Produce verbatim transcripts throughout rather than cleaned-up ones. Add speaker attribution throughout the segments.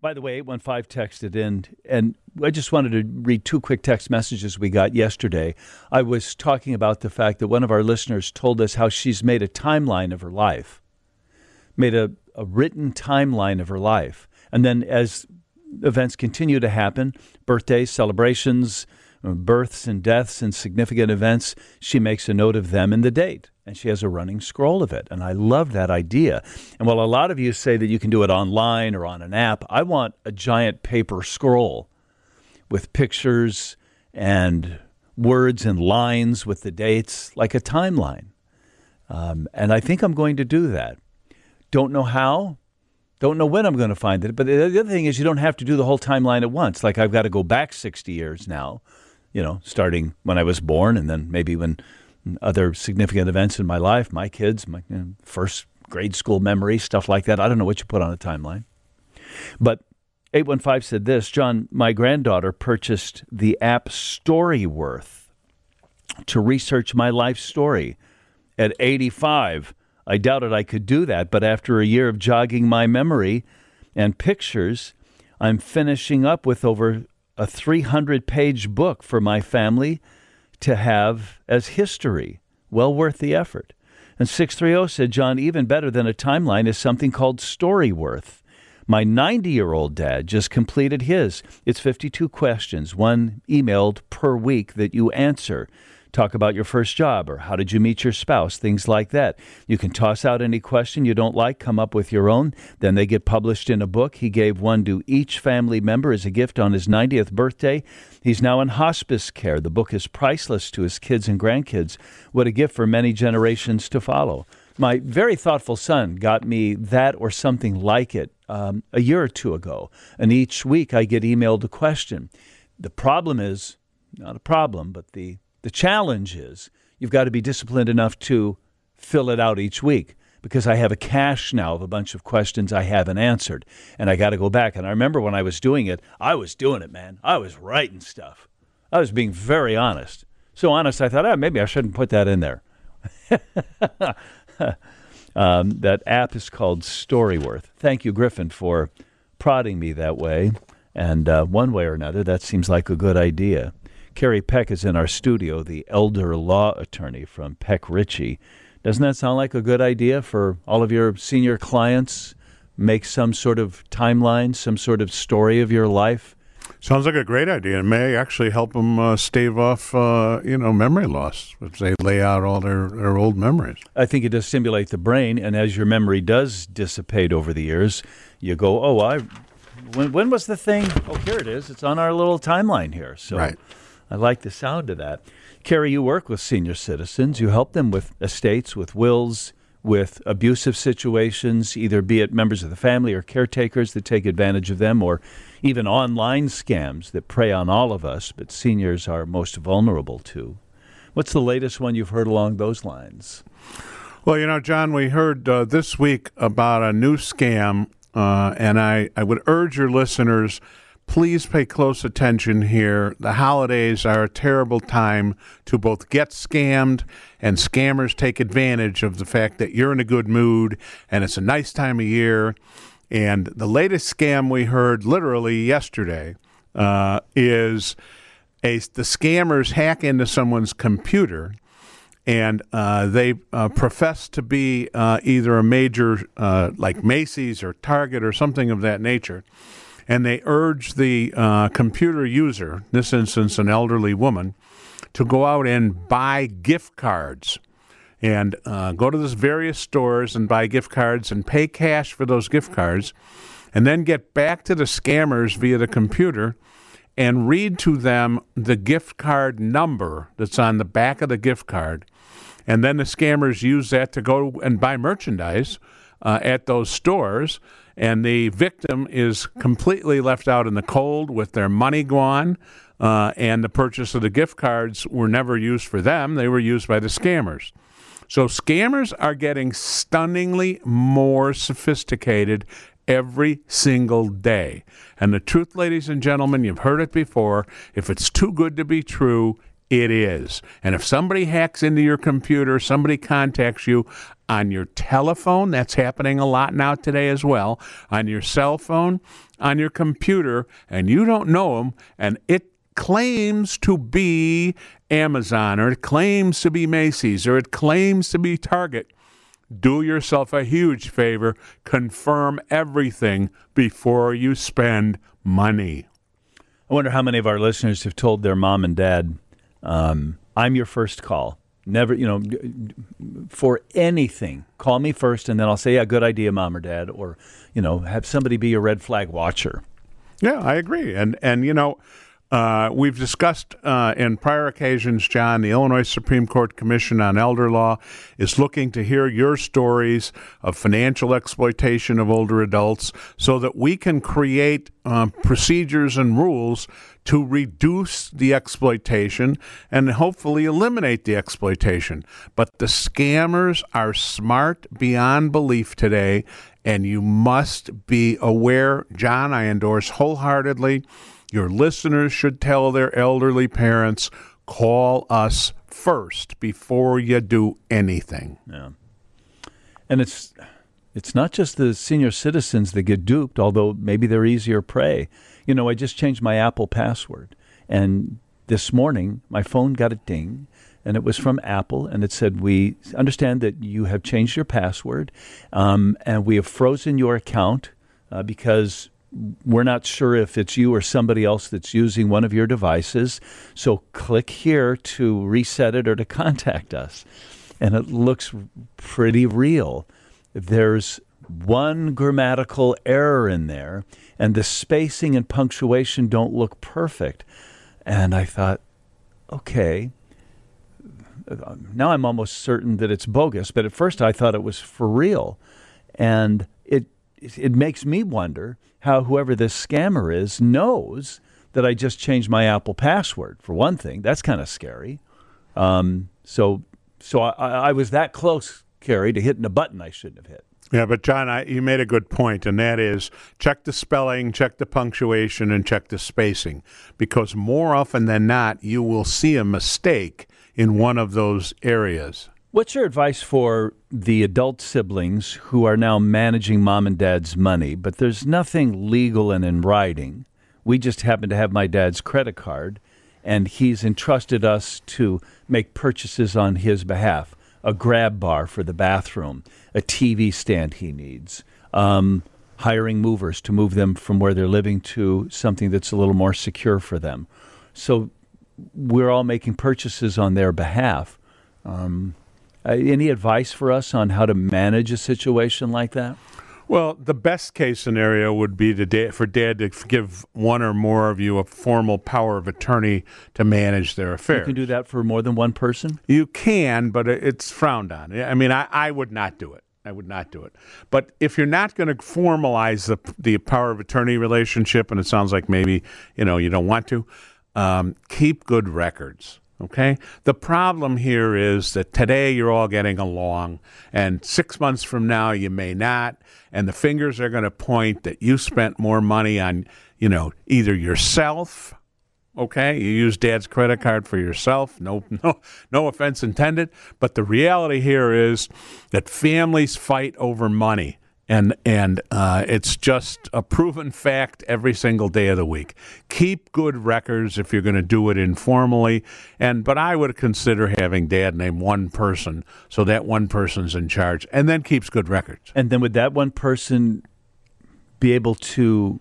Speaker 1: By the way, eight one five texted in, and I just wanted to read two quick text messages we got yesterday. I was talking about the fact that one of our listeners told us how she's made a timeline of her life, made a, a written timeline of her life. And then as events continue to happen, birthdays, celebrations, births and deaths and significant events, she makes a note of them and the date. And she has a running scroll of it. And I love that idea. And while a lot of you say that you can do it online or on an app, I want a giant paper scroll with pictures and words and lines with the dates, like a timeline. Um, and I think I'm going to do that. Don't know how. Don't know when I'm going to find it. But the other thing is you don't have to do the whole timeline at once. Like I've got to go back sixty years now, you know, starting when I was born and then maybe when other significant events in my life, my kids, my you know, first grade school memory, stuff like that. I don't know what you put on a timeline. But eight one five said this, John, my granddaughter purchased the app Storyworth to research my life story. At eighty-five, I doubted I could do that, but after a year of jogging my memory and pictures, I'm finishing up with over a three hundred page book for my family to have as history. Well worth the effort. And six three zero said, John, even better than a timeline is something called Storyworth. My ninety-year-old dad just completed his. It's fifty-two questions, one emailed per week that you answer. Talk about your first job or how did you meet your spouse, things like that. You can toss out any question you don't like, come up with your own. Then they get published in a book. He gave one to each family member as a gift on his ninetieth birthday. He's now in hospice care. The book is priceless to his kids and grandkids. What a gift for many generations to follow. My very thoughtful son got me that or something like it um, a year or two ago. And each week I get emailed a question. The problem is, not a problem, but the The challenge is you've got to be disciplined enough to fill it out each week because I have a cache now of a bunch of questions I haven't answered, and I got to go back. And I remember when I was doing it, I was doing it, man. I was writing stuff. I was being very honest. So honest, I thought, oh, maybe I shouldn't put that in there. um, that app is called Storyworth. Thank you, Griffin, for prodding me that way. And uh, one way or another, that seems like a good idea. Carrie Peck is in our studio, the elder law attorney from Peck Ritchie. Doesn't that sound like a good idea for all of your senior clients? Make some sort of timeline, some sort of story of your life?
Speaker 2: Sounds like a great idea. It may actually help them uh, stave off, uh, you know, memory loss if they lay out all their, their old memories.
Speaker 1: I think it does stimulate the brain, and as your memory does dissipate over the years, you go, oh, I, when, when was the thing? Oh, here it is. It's on our little timeline here. So.
Speaker 2: Right.
Speaker 1: I like the sound of that. Carrie, you work with senior citizens. You help them with estates, with wills, with abusive situations, either be it members of the family or caretakers that take advantage of them, or even online scams that prey on all of us, but seniors are most vulnerable to. What's the latest one you've heard along those lines?
Speaker 2: Well, you know, John, we heard uh, this week about a new scam, uh, and I, I would urge your listeners, please pay close attention here. The holidays are a terrible time to both get scammed, and scammers take advantage of the fact that you're in a good mood and it's a nice time of year. And the latest scam we heard literally yesterday uh, is a, the scammers hack into someone's computer, and uh, they uh, profess to be uh, either a major uh, like Macy's or Target or something of that nature. And they urge the uh, computer user, in this instance an elderly woman, to go out and buy gift cards and uh, go to those various stores and buy gift cards and pay cash for those gift cards, and then get back to the scammers via the computer and read to them the gift card number that's on the back of the gift card. And then the scammers use that to go and buy merchandise uh, at those stores. And the victim is completely left out in the cold with their money gone, uh, and the purchase of the gift cards were never used for them. They were used by the scammers. So scammers are getting stunningly more sophisticated every single day. And the truth, ladies and gentlemen, you've heard it before, if it's too good to be true, it is. And if somebody hacks into your computer, somebody contacts you on your telephone, that's happening a lot now today as well, on your cell phone, on your computer and you don't know them, and it claims to be Amazon, or it claims to be Macy's, or it claims to be Target, do yourself a huge favor. Confirm everything before you spend money.
Speaker 1: I wonder how many of our listeners have told their mom and dad, um, I'm your first call. Never, you know, for anything, call me first, and then I'll say, yeah, good idea, mom or dad, or, you know, have somebody be your red flag watcher.
Speaker 2: Yeah, I agree. And, and you know, Uh, we've discussed uh, in prior occasions, John, the Illinois Supreme Court Commission on Elder Law is looking to hear your stories of financial exploitation of older adults so that we can create uh, procedures and rules to reduce the exploitation and hopefully eliminate the exploitation. But the scammers are smart beyond belief today, and you must be aware. John, I endorse wholeheartedly. Your listeners should tell their elderly parents, call us first before you do anything.
Speaker 1: Yeah. And it's it's not just the senior citizens that get duped, although maybe they're easier prey. You know, I just changed my Apple password, and this morning my phone got a ding, and it was from Apple, and it said, we understand that you have changed your password, um, and we have frozen your account uh, because we're not sure if it's you or somebody else that's using one of your devices. So click here to reset it or to contact us. And it looks pretty real. There's one grammatical error in there, and the spacing and punctuation don't look perfect. And I thought, okay, now I'm almost certain that it's bogus. But at first I thought it was for real. And it it makes me wonder how whoever this scammer is knows that I just changed my Apple password, for one thing. That's kind of scary. Um, so so I, I was that close, Carrie, to hitting a button I shouldn't have hit.
Speaker 2: Yeah, but John, I, you made a good point, and that is check the spelling, check the punctuation, and check the spacing, because more often than not, you will see a mistake in one of those areas.
Speaker 1: What's your advice for the adult siblings who are now managing mom and dad's money, but there's nothing legal and in writing? We just happen to have my dad's credit card, and he's entrusted us to make purchases on his behalf. A grab bar for the bathroom, a T V stand he needs, um, hiring movers to move them from where they're living to something that's a little more secure for them. So we're all making purchases on their behalf. Um Uh, any advice for us on how to manage a situation like that?
Speaker 2: Well, the best case scenario would be to da- for Dad to give one or more of you a formal power of attorney to manage their affairs.
Speaker 1: You can do that for more than one person?
Speaker 2: You can, but it's frowned on. I mean, I, I would not do it. I would not do it. But if you're not going to formalize the the power of attorney relationship, and it sounds like maybe, you know, you don't want to, um, keep good records. Okay? The problem here is that today you're all getting along, and six months from now you may not, and the fingers are going to point that you spent more money on, you know, either yourself, okay? You use Dad's credit card for yourself, no, no, no offense intended, but the reality here is that families fight over money. And and uh, it's just a proven fact every single day of the week. Keep good records if you're going to do it informally. And but I would consider having Dad name one person so that one person's in charge, and then keeps good records.
Speaker 1: And then would that one person be able to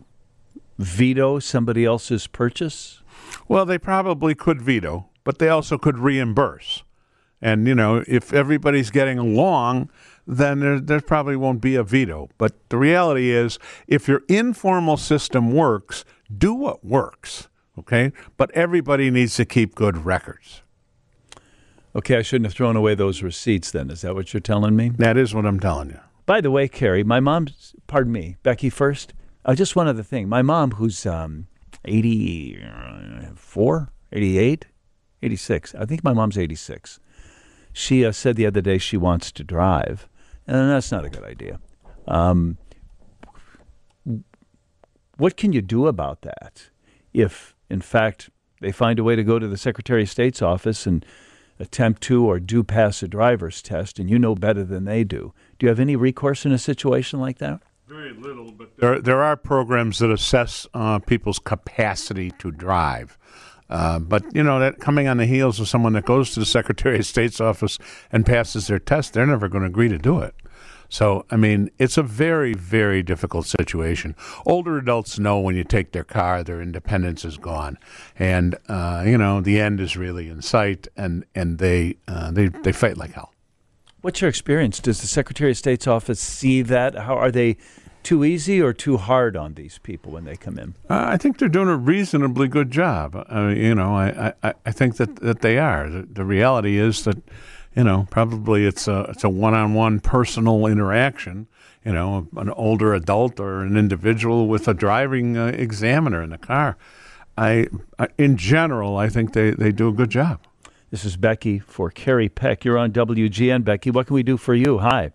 Speaker 1: veto somebody else's purchase?
Speaker 2: Well, they probably could veto, but they also could reimburse. And, you know, if everybody's getting along, then there, there probably won't be a veto. But the reality is, if your informal system works, do what works, okay? But everybody needs to keep good records.
Speaker 1: Okay, I shouldn't have thrown away those receipts then. Is that what you're telling me?
Speaker 2: That is what I'm telling you.
Speaker 1: By the way, Carrie, my mom's, pardon me, Becky first. Uh, just one other thing. My mom, who's um, eighty-four, eighty-eight, eighty-six. I think my mom's eighty-six. She uh, said the other day she wants to drive, and that's not a good idea. Um, what can you do about that if, in fact, they find a way to go to the Secretary of State's office and attempt to or do pass a driver's test, and you know better than they do? Do you have any recourse in a situation like that?
Speaker 2: Very little, but there there are programs that assess uh, people's capacity to drive. Uh, but, you know, that coming on the heels of someone that goes to the Secretary of State's office and passes their test, they're never going to agree to do it. So, I mean, it's a very, very difficult situation. Older adults know when you take their car, their independence is gone. And, uh, you know, the end is really in sight, and, and they, uh, they they fight like hell.
Speaker 1: What's your experience? Does the Secretary of State's office see that? How are they too easy or too hard on these people when they come in?
Speaker 2: Uh, I think they're doing a reasonably good job. Uh, you know, I, I, I think that, that they are. The, the reality is that, you know, probably it's a it's a one-on-one personal interaction. You know, an older adult or an individual with a driving uh, examiner in the car. I, I, in general, I think they, they do a good job.
Speaker 1: This is Becky for Carrie Peck. You're on W G N, Becky. What can we do for you? Hi.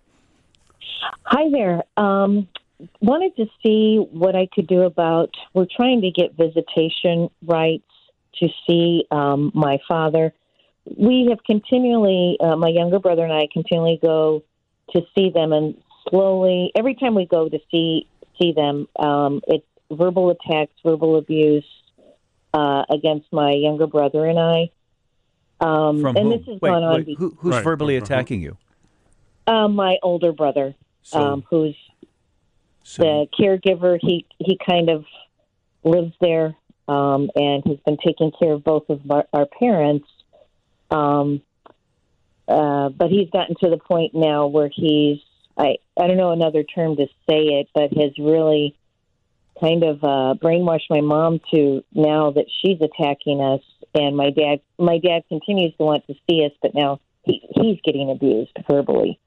Speaker 3: Hi there. Um, wanted to see what I could do about, we're trying to get visitation rights to see um, my father. We have continually, uh, my younger brother and I continually go to see them, and slowly, every time we go to see see them, um, it's verbal attacks, verbal abuse uh, against my younger brother and I. Um,
Speaker 1: From
Speaker 3: and
Speaker 1: whom?
Speaker 3: this has
Speaker 1: wait,
Speaker 3: gone on.
Speaker 1: wait,
Speaker 3: Be-
Speaker 1: who, who's
Speaker 2: Right.
Speaker 1: verbally attacking you?
Speaker 3: uh, my older brother,
Speaker 1: So,
Speaker 3: um, who's
Speaker 1: so
Speaker 3: the caregiver. He he kind of lives there, um, and he's been taking care of both of our, our parents. Um, uh, but he's gotten to the point now where he's, I, I don't know another term to say it, but has really kind of uh, brainwashed my mom to now that she's attacking us. And my dad, my dad continues to want to see us, but now he, he's getting abused verbally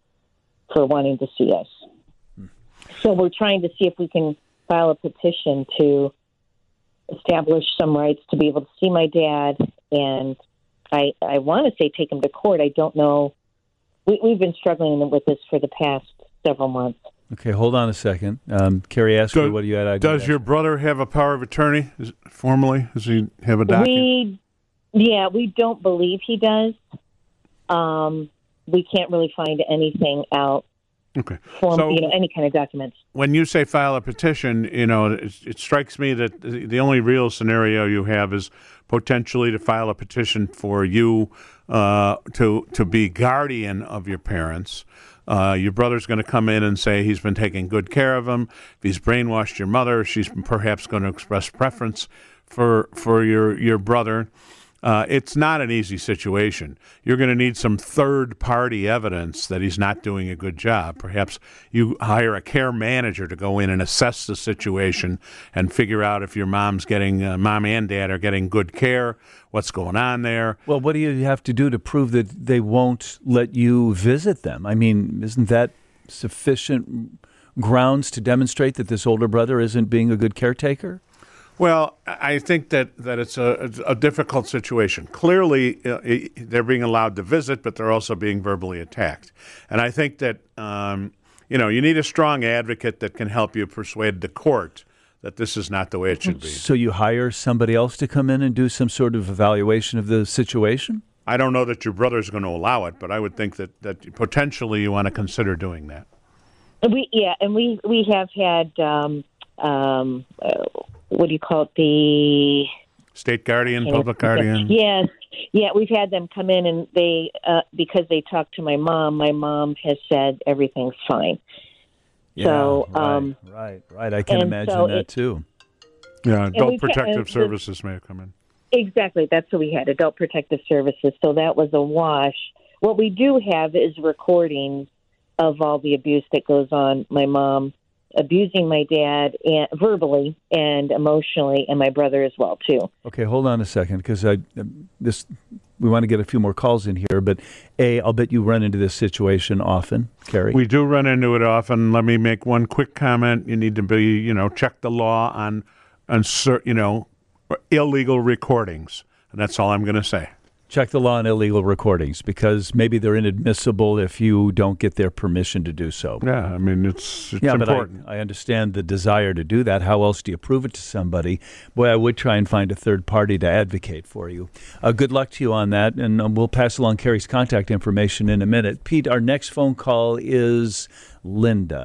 Speaker 3: for wanting to see us. Hmm. So we're trying to see if we can file a petition to establish some rights to be able to see my dad. And I, I want to say take him to court. I don't know. We, we've been struggling with this for the past several months.
Speaker 1: Okay, hold on a second. Um, Carrie asked
Speaker 2: Do-
Speaker 1: me what do you had. I
Speaker 2: Does
Speaker 1: did
Speaker 2: your
Speaker 1: ask.
Speaker 2: brother have a power of attorney Is, formally? Does he have a document?
Speaker 3: We, yeah, we don't believe he does. Um, we can't really find anything out.
Speaker 2: Okay.
Speaker 3: Form,
Speaker 2: So-
Speaker 3: you know, any kind of documents.
Speaker 2: When you say file a petition, you know, it, it strikes me that the the only real scenario you have is potentially to file a petition for you uh, to to be guardian of your parents. Uh, your brother's going to come in and say he's been taking good care of him. If he's brainwashed your mother, she's perhaps going to express preference for for your your brother. Uh, it's not an easy situation. You're going to need some third-party evidence that he's not doing a good job. Perhaps you hire a care manager to go in and assess the situation and figure out if your mom's getting, uh, mom and dad are getting good care, what's going on there.
Speaker 1: Well, what do you have to do to prove that they won't let you visit them? I mean, isn't that sufficient grounds to demonstrate that this older brother isn't being a good caretaker?
Speaker 2: Well, I think that, that it's a, a difficult situation. Clearly, uh, they're being allowed to visit, but they're also being verbally attacked. And I think that, um, you know, you need a strong advocate that can help you persuade the court that this is not the way it should be.
Speaker 1: So you hire somebody else to come in and do some sort of evaluation of the situation?
Speaker 2: I don't know that your brother's going to allow it, but I would think that, that potentially you want to consider doing that.
Speaker 3: We yeah, and we we have had um, um, uh, what do you call it? The
Speaker 2: State guardian, public guardian.
Speaker 3: Yes, yeah, we've had them come in, and they uh, because they talked to my mom. My mom has said everything's fine.
Speaker 1: Yeah,
Speaker 3: so
Speaker 1: right,
Speaker 3: um,
Speaker 1: right, right. I can
Speaker 3: and
Speaker 1: imagine
Speaker 3: so
Speaker 1: that
Speaker 3: it-
Speaker 1: too.
Speaker 2: Yeah, Adult
Speaker 3: we've had-
Speaker 2: Protective
Speaker 3: and the-
Speaker 2: Services may have come in.
Speaker 3: Exactly. That's what we had, Adult Protective Services. So that was a wash. What we do have is recordings of all the abuse that goes on. My mom abusing my dad and verbally and emotionally, and my brother as well, too.
Speaker 1: Okay, hold on a second, because I this we want to get a few more calls in here. But A, I'll bet you run into this situation often, Carrie.
Speaker 2: We do run into it often. Let me make one quick comment. You need to be, you know, check the law on, on cer- you know, illegal recordings. And that's all I'm going to say.
Speaker 1: Check the law on illegal recordings, because maybe they're inadmissible if you don't get their permission to do so.
Speaker 2: Yeah, I mean, it's, it's
Speaker 1: yeah, but
Speaker 2: important.
Speaker 1: I, I understand the desire to do that. How else do you prove it to somebody? Boy, I would try and find a third party to advocate for you. Uh, good luck to you on that, and um, we'll pass along Carrie's contact information in a minute. Pete, our next phone call is Linda.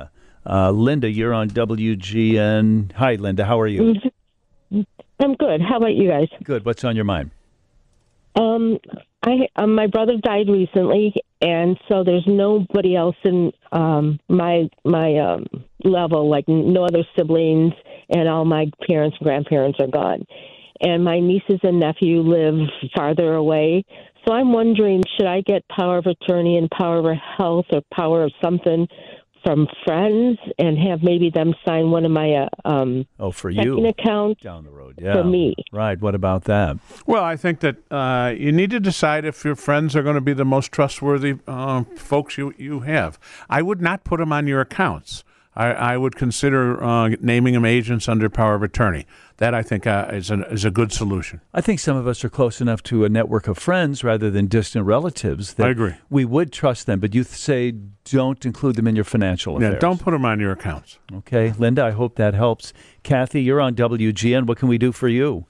Speaker 1: Uh, Linda, you're on W G N. Hi, Linda. How are you?
Speaker 4: I'm good. How about you guys?
Speaker 1: Good. What's on your mind?
Speaker 4: Um, I um, my brother died recently, and so there's nobody else in um, my my um, level, like no other siblings, and all my parents and grandparents are gone. And my nieces and nephew live farther away. So I'm wondering, should I get power of attorney and power of health or power of something from friends and have maybe them sign one of my uh, um,
Speaker 1: oh, for
Speaker 4: checking
Speaker 1: you.
Speaker 4: accounts
Speaker 1: Down the road, yeah.
Speaker 4: for me?
Speaker 1: Right. What about that?
Speaker 2: Well, I think that uh, you need to decide if your friends are going to be the most trustworthy uh, folks you, you have. I would not put them on your accounts. I, I would consider uh, naming them agents under power of attorney. That, I think, uh, is, an, is a good solution.
Speaker 1: I think some of us are close enough to a network of friends rather than distant relatives that
Speaker 2: I agree.
Speaker 1: we would trust them, but you th- say don't include them in your financial affairs.
Speaker 2: Yeah, don't put them on your accounts.
Speaker 1: Okay. Linda, I hope that helps. Kathy, you're on W G N. What can we do for you?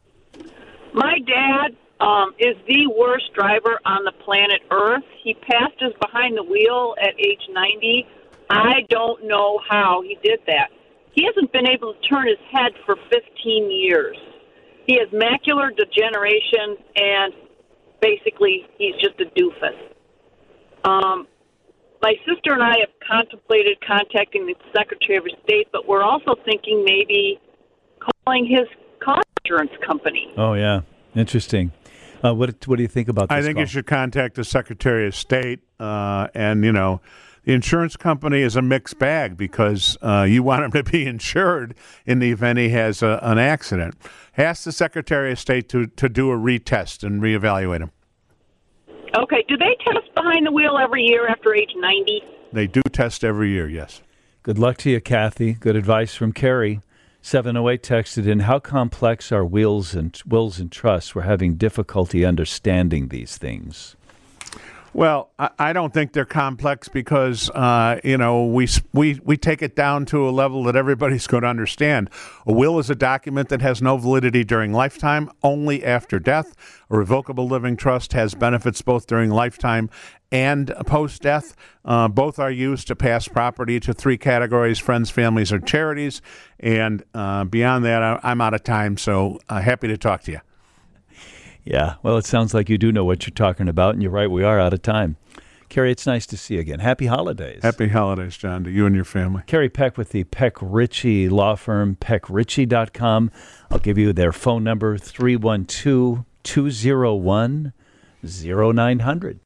Speaker 5: My dad um, is the worst driver on the planet Earth. He passed us behind the wheel at age ninety. I don't know how he did that. He hasn't been able to turn his head for fifteen years. He has macular degeneration, and basically he's just a doofus. Um, my sister and I have contemplated contacting the Secretary of State, but we're also thinking maybe calling his car insurance company.
Speaker 1: Oh, yeah. Interesting. Uh, what, what do you think about this
Speaker 2: I think
Speaker 1: call?
Speaker 2: you should contact the Secretary of State, uh, and, you know, the insurance company is a mixed bag because uh, you want him to be insured in the event he has a, an accident. Ask the Secretary of State to, to do a retest and reevaluate him.
Speaker 5: Okay. Do they test behind the wheel every year after age ninety?
Speaker 2: They do test every year, yes.
Speaker 1: Good luck to you, Kathy. Good advice from Carrie. seven oh eight texted in, how complex are wills and wills and trusts? We're having difficulty understanding these things.
Speaker 2: Well, I, I don't think they're complex because, uh, you know, we, we we take it down to a level that everybody's going to understand. A will is a document that has no validity during lifetime, only after death. A revocable living trust has benefits both during lifetime and post-death. Uh, both are used to pass property to three categories: friends, families, or charities. And uh, beyond that, I, I'm out of time, so uh, happy to talk to you.
Speaker 1: Yeah, well, it sounds like you do know what you're talking about, and you're right, we are out of time. Carrie, it's nice to see you again. Happy holidays.
Speaker 2: Happy holidays, John, to you and your family.
Speaker 1: Carrie Peck with the Peck Ritchie Law Firm, peck ritchie dot com. I'll give you their phone number, three one two, two oh one, oh nine hundred.